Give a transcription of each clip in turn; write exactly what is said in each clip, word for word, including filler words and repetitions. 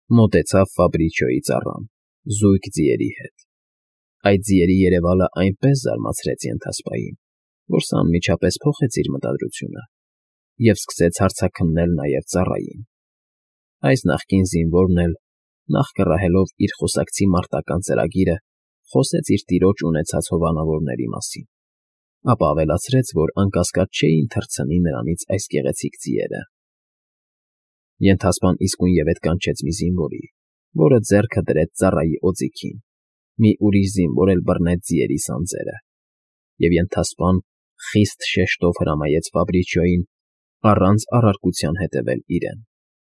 Մոտեցավ Ֆաբրիչիոյի ծառան, զույգ ձիերի հետ։ Այդ ձիերի երևալը այնպես զարմացրեց ենթասպային, որ սա անմիջապես փոխեց իր մտադրությունը և սկսեց հարցաքննել նաև ծառային։ Այս նախկին զինվորն էլ, նախ կռահելով իր խոսակցի մարտական ծրագիրը, խոսեց իր տիրոջ ունեցած հովանավորների մասին, ապա ավելացրեց, որ անկասկած չէին թռցնի նրանից այս գեղեցիկ ձիերը։ Ենթասպան իսկույնևեթ կանչեց մի զինվորի, որը ձեռքը դրեց ծառայի օձիքին, մի ուրիշ զինվոր էլ բռնեց ձիերի սանձերը, և ենթասպան խիստ շեշտով հրամայեց Ֆաբրիչիոյին առանց առարկության հետևել իրեն։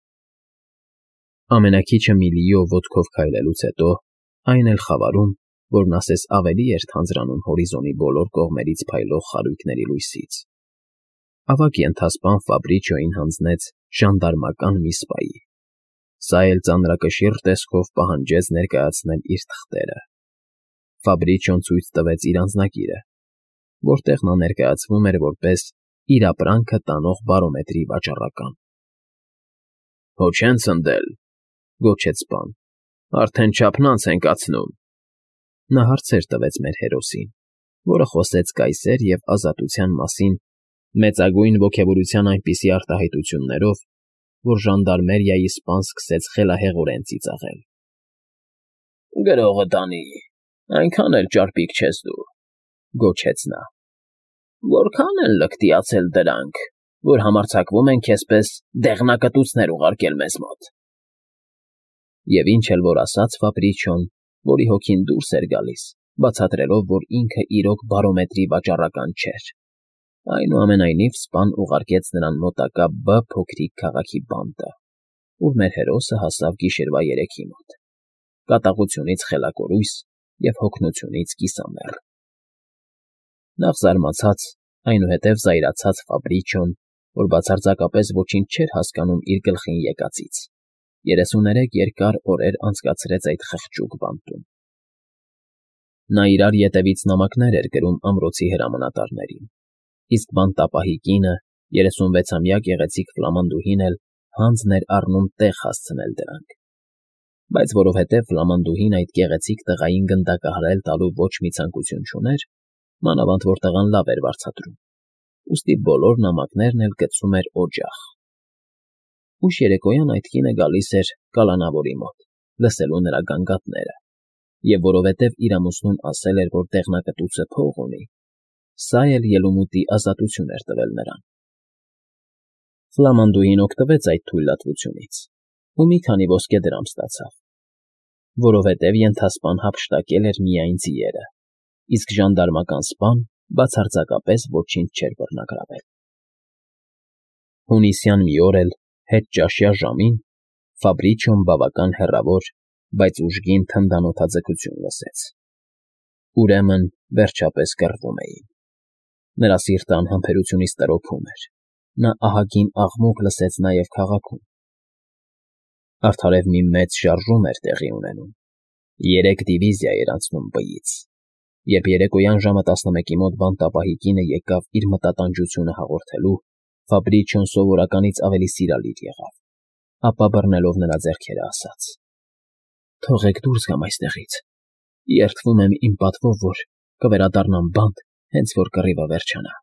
Ամենաքիչը մի լիո ոտքով քայլելուց հետո, այն էլ խավարում, որն ասես ավելի էր թանձրանում հորիզոնի բոլոր կողմերից փայլող խարույկների լույսից, ավագ ենթասպան Ֆաբրիչիոյին հանձնեց ժանդարմական մի սպայի։ Սա էլ ծանրակշիռ տեսքով պահանջեց ներկայացնել իր թղթերը։ Ֆաբրիչիոն ցույց տվեց իր անձնագիրը, որտեղ նա ներկայացվում էր որպես իր ապրանքը տանող բարոմետրի վաճառական։ ֊ Հո չեն ցնդել,֊ գոչեց սպան,֊ արդեն չափն անց ենք ացնում։ Նա հարցեր տվեց մեր հերոսին, որը խոսեց կայսեր և ազատության մասին մեծագույն ոգևորության այնպիսի արտահայտություններով, որ ժանդարմերիայի սպան սկսեց խելահեղորեն ծիծաղել։ ֊ Գրողը տանի, այնքան էլ ճարպիկ չես դու,֊ գոչեց նա։ ֊ Որքա՞ն են լկտիացել դրանք, որ համարձակվում են քեզ պես դեղնակտուցներ ուղարկել մեզ մոտ։ Եվ ինչ էլ որ ասաց Ֆաբրիչիոն, որի հոգին դուրս էր գալիս, բացատրելով, որ ինքը իրոք բարոմետրի վաճառական չէր, այնուամենայնիվ սպան ուղարկեց նրան մոտակա Բ փոքրիկ քաղաքի բանտը, ուր մեր հերոսը հասավ գիշերվա երեքի մոտ, կատաղությունից խելակորույս և հոգնությունից կիսամեռ։ Նախ զարմացած, այնուհետև զայրացած Ֆաբրիչիոն, որ բացարձակապես ոչինչ չէր հասկանում իր գլխին եկածից, երեսուներեք երկար օրեր անցկացրեց այդ խղճուկ բանտում։ Նա իրար ետևից նամակներ էր գրում ամրոցի հրամանատարներին, իսկ բանտապահի կինը, երեսունվեցամյա գեղեցիկ ֆլամանդուհին էլ հանձն էր առնում տեղ հասցնել դրանք, բայց որովհետև ֆլամանդուհին այդ գեղեցիկ տղային գնդակահարել տալու ոչ մի ցանկություն չուներ, մանավանդ որ տղան լավ էր վարձատրում, ուստի բոլոր նամակներն էլ գցում էր օջախ։ Ուշ երեկոյան այդ կինը գալիս էր կալանավորի մոտ, լսելու նրա գանգատները, և որովհետև իր ամուսնուն ասել էր, որ դեղնակտուցը փող ունի, սա էլ ելումուտի ազատություն էր տվել նրան։ Ֆլամանդուհին օգտվեց այդ թույլատվությունից ու մի քանի ոսկե դրամ ստացավ, որովհետև ենթասպան հափշտակել էր միայն ձիերը, իսկ ժանդարմական սպան բացարձակապես ոչինչ չէր բռնագրավել։ Հունիսյան մի օր էլ, հետճաշյա ժամին, Ֆաբրիչիոն բավական հեռավոր, բայց ուժգին թնդանոթաձգություն լսեց։ Ուրեմն, վերջապես կռվում էին։ Նրա սիրտը անհամբերությունից տրոփում էր, նա ահագին աղմուկ լսեց նաև քաղաքում։ Արդարև մի մեծ շարժում էր տեղի ունենում, երեք դիվիզիա էր անցնում Բ֊ից, երբ երեկոյան ժամը տասնմեկի մոտ բանտապահի կինը եկավ իր մտատանջությունը հաղորդելու, Ֆաբրիչիոն սովորականից ավելի սիրալիր եղավ, ապա բռնելով նրա ձեռքերը ասաց. «Թողեք դուրս գամ այստեղից, երդվում եմ իմ պատվով, որ կվերադառնամ բանտ, հենց որ կռիվը վերջանա»։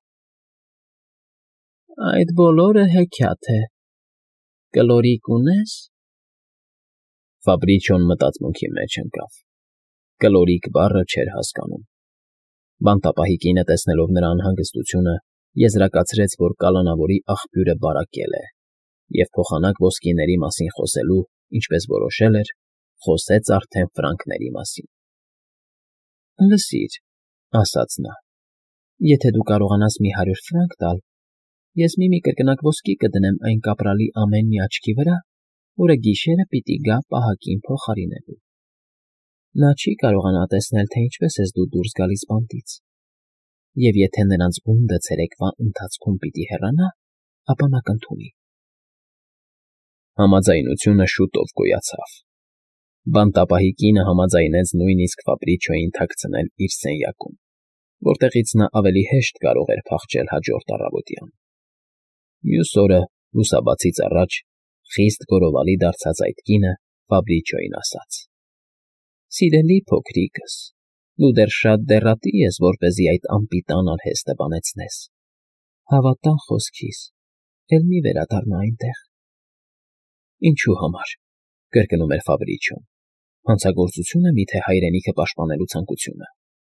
֊ Այդ բոլորը հեքիաթ է, կլորիկ ունե՞ս։ Ֆաբրիչիոն մտածմունքի մեջ ընկավ։ Կլորիկ բառը չէր հասկանում։ Բանտապահի կինը, տեսնելով նրա անհանգստությունը, եզրակացրեց, որ կալանավորի աղբյուրը բարակել է, և փոխանակ ոսկիների մասին խոսելու, ինչպես որոշել էր, խոսեց արդեն ֆրանկների մասին։ ֊ Լսիր,֊ ասաց նա,֊ եթե դու կարողանաս մի հարյուր ֆրանկ տալ, ես մի֊մի կրկնակ ոսկի կդնեմ այն կապրալի ամեն մի աչքի վրա, որը գիշերը պիտի գա պահակին փոխարինելու։ Նա չի կարողանա տեսնել, թե ինչպես ես դու դուրս գալիս բանտից, և եթե նրանց բունդը ցերեկվա ընթացքում պիտի հեռանա, ապա նա կընդունի։ Համաձայնությունը շուտով գոյացավ։ Բանտապահի կինը համաձայնեց նույնիսկ Ֆաբրիչիոյին թաքցնել իր սենյակում, որտեղից նա ավելի հեշտ կարող էր փախչել հաջորդ առավոտյան։ Մյուս օրը, լուսաբացից առաջ, խիստ գորովալի դարձած այդ կինը Ֆաբրիչոյին ասաց. Սիրելի փոքրիկս, դու դեռ շատ դեռատի ես, որպեսզի այդ անպիտան արհեստը բանեցնես։ Հավատա խոսքիս, էլ մի վերադառնա այնտեղ։ Ինչու համար, կրկնում էր Ֆաբրիչոն, հանցագործություն է միթե հայրենիքը պաշտպանելու ցանկությունը։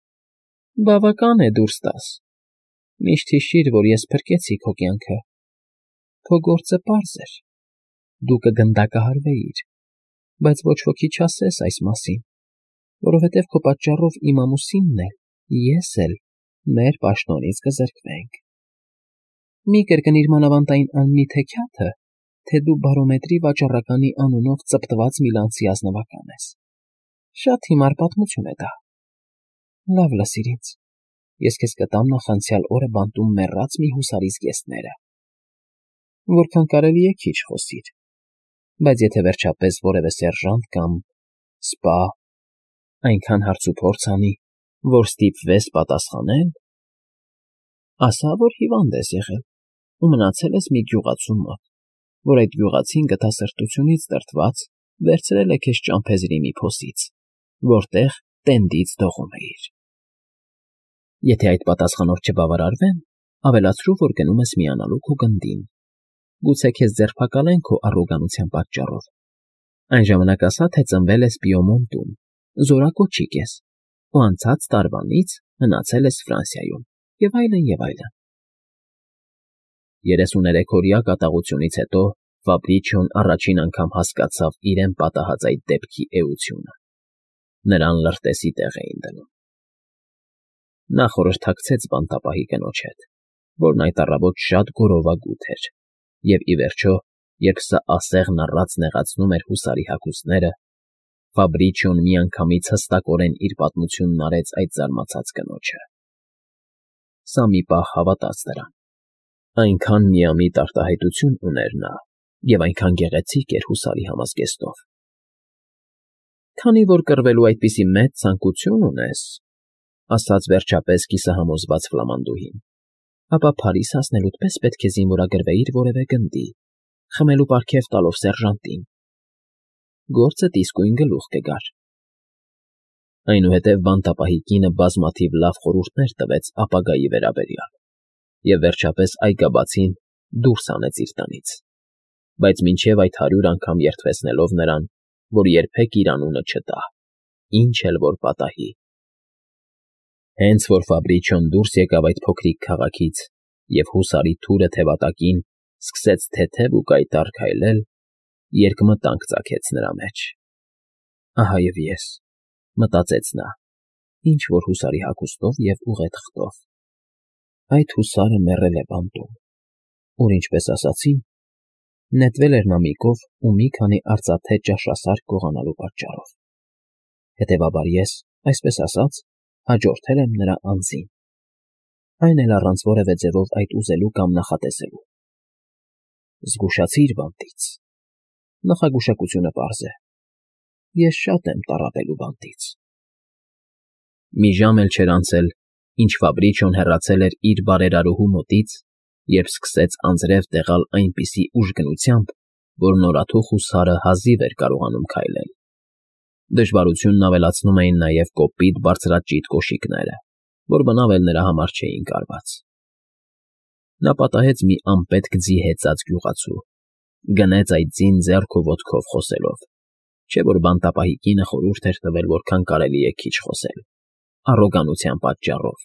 Բավական է դուրս տաս։ Միշտ հիշիր, որ ես փրկեցի քո կյանքը։ Քո գործը պարզ էր։ Դու կգնդակահարվեիր, բայց ոչ ոքի չասես այս մասին, որովհետև քո պատճառով իմ ամուսինն էլ, ես էլ մեր պաշտոնից կզրկվենք։ Մի կրկնիր մանավանդ այն անմիտ հեքիաթը, թե դու բարոմետրի վաճառականի անունով ծպտված Միլանցի ազնվական ես։ Շատ հիմար պատմություն է դա։ Լավ լսիր ինձ, ես քեզ կտամ նախանցյալ օրը բանտում մեռած մի հուսարի զգեստները։ Որքան կարելի է քիչ խոսիր, բայց եթե վերջապես որևէ սերժանտ կամ սպա այնքան հարցուփորձ անի, որ ստիպվես պատասխանել, ասա, որ հիվանդ ես եղել ու մնացել ես մի գյուղացու մոտ, որ այդ գյուղացին գթասրտությունից դրդված վերցրել է քեզ ճամփեզրի մի փոսից, որտեղ տենդից դողում էիր։ Եթե այդ պատասխանով չբավարարվեն, ավելացրու, որ գնում ես միանալու քո գնդին։ Գուցե քեզ ձերբակալեն քո առոգանության պատճառով։ Այն ժամանակ ասա, թե ծնվել ես Պիեմոնտում, զորակոչիկ ես, ու անցած տարվանից մնացել ես Ֆրանսիայում, և այլն, և այլն։ երեսուներեքորյա կատաղությունից հետո Ֆաբրիչոն առաջին անգամ հասկացավ իրեն պատահած այդ դեպքի էությունը։ Նրան լրտեսի տեղ էին դնում։ Նա խորհրդակցեց բանտապահի կնոջ հետ, որն այդ առավոտ շատ գորովագութ էր, և, ի վերջո, երբ սա ասեղն առած նեղացնում էր հուսարի հագուստները, Ֆաբրիչոն միանգամից հստակորեն իր պատմությունն արեց այդ զարմացած կնոջը։ Սա մի պահ հավատաց դրան։ Այնքան միամիտ արտահայտություն ուներ նա, և այնքան գեղեցիկ էր հուսարի համազգեստով։ Քանի որ կռվելու այդպիսի մեծ ցանկություն ունես, ասաց վերջապես կիսահամոզված ֆլամանդուհին, ապա Փարիզ հասնելուց պես պետք է զինվորագրվեիր որևէ գնդի, խմելու պարգև տալով սերժանտին։ Գործդ իսկույն գլուխ կգար։ Այնուհետև բանտապահի կինը բազմաթիվ լավ խորհուրդներ տվեց ապագայի վերաբերյալ, և վերջապես այգաբացին դուրս հանեց իր տնից, բայց մինչև այդ հարյուր անգամ երդվեցնելով նրան, որ երբեք իր անունը չտա, ինչ էլ որ պատահի։ Հենց որ Ֆաբրիչոն դուրս եկավ այդ փոքրիկ քաղաքից և հուսարի թուրը թևատակին սկսեց թեթև ու կայտառ քայլել, երկմտանք ծագեց նրա մեջ։ Ահա և ես, մտածեց նա, ինչ-որ հուսարի հագուստով և ուղեթղթով։ Այդ հուսարը մեռել է բանտում, ուր, ինչպես ասացին, նետվել էր նամիկով ու մի քանի արծաթե ճաշասարք գողանալու պատճառով։ Հետևաբար ես, այսպես ասած, հաջորդել եմ նրա անձին, այն էլ առանց որևէ ձևով այդ ուզելու կամ նախատեսելու։ Զգուշացիր բանտից։ Նախագուշակությունը պարզ է։ Ես շատ եմ տառապելու բանտից։ Մի ժամ էլ չէր անցել, ինչ Ֆաբրիչոն հեռացել էր իր բարերարուհու մոտից, երբ սկսեց անձրև տեղալ այնպիսի ուժգնությամբ, որ նորաթուխ հուսարը հազիվ էր կարողանում քայլել։ Դժվարությունն ավելացնում էին նաև կոպիտ բարձրաճիտ կոշիկները, որ բնավ էլ նրա համար չէին կարված։ Նա պատահեց մի անպետք ձի հեծած գյուղացու, գնեց այդ ձին ձեռք ու ոտքով խոսելով, չէ՞ որ բանտապահի կինը խորհուրդ էր տվել որքան կարելի է քիչ խոսել, առոգանության պատճառով։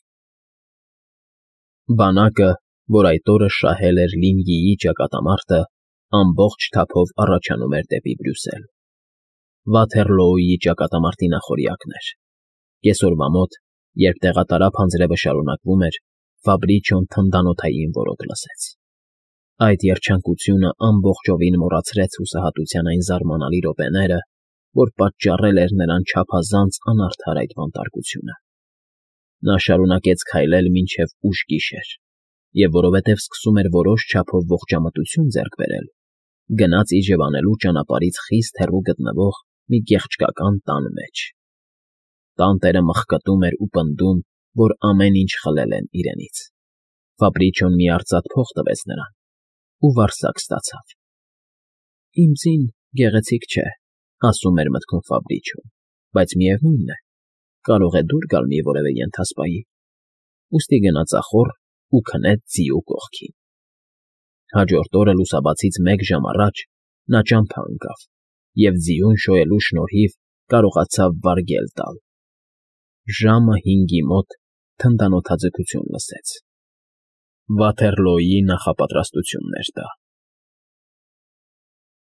Բանակը, որ այդ օրը շահել էր Լինգիի ճակատամարտը, ամբողջ թափով առաջանում էր դեպի Բրյուսել։ Վաթերլոուի ճակատամարտի նախօրյակն էր։ Կեսօրվա մոտ, երբ տեղատարափ անձրևը շարունակվում էր, Ֆաբրիչոն թնդանոթային որոտ լսեց։ Այդ երջանկությունը ամբողջովին մոռացրեց հուսահատության այն զարմանալի րոպեները, որ պատճառել էր նրան չափազանց անարդար այդ բանտարկությունը։ Նա շարունակեց քայլել մինչև ուշ գիշեր, և որովհետև սկսում էր որոշ չափով ողջամտություն ձեռք բերել, գնաց իջևանելու ճանապարհից խիստ հեռու գտնվող մի գեղեցկական տան մեջ։ Տանտերը մխկտում էր ու պնդում, որ ամեն ինչ խլել են իրենից։ Ֆաբրիչոն մի արծաթ փող տվեց նրան ու վարսակ ստացավ։ Իմ ձին գեղեցիկ չէ, ասում էր մտքում Ֆաբրիչոն, բայց միևնույն է, կարող է դուր գալ մի որևէ ենթասպայի, ուստի գնաց ախոռ ու քնեց ձիու կողքին։ Հաջորդ օրը լուսաբացից մեկ ժամ առաջ նա ճամփա ընկավ և ձիուն շոյելու շնորհիվ կարողացավ վարգել տալ։ Ժամը հինգի մոտ թնդանոթաձգություն լսեց. Վաթեռլոյի նախապատրաստությունն էր դա։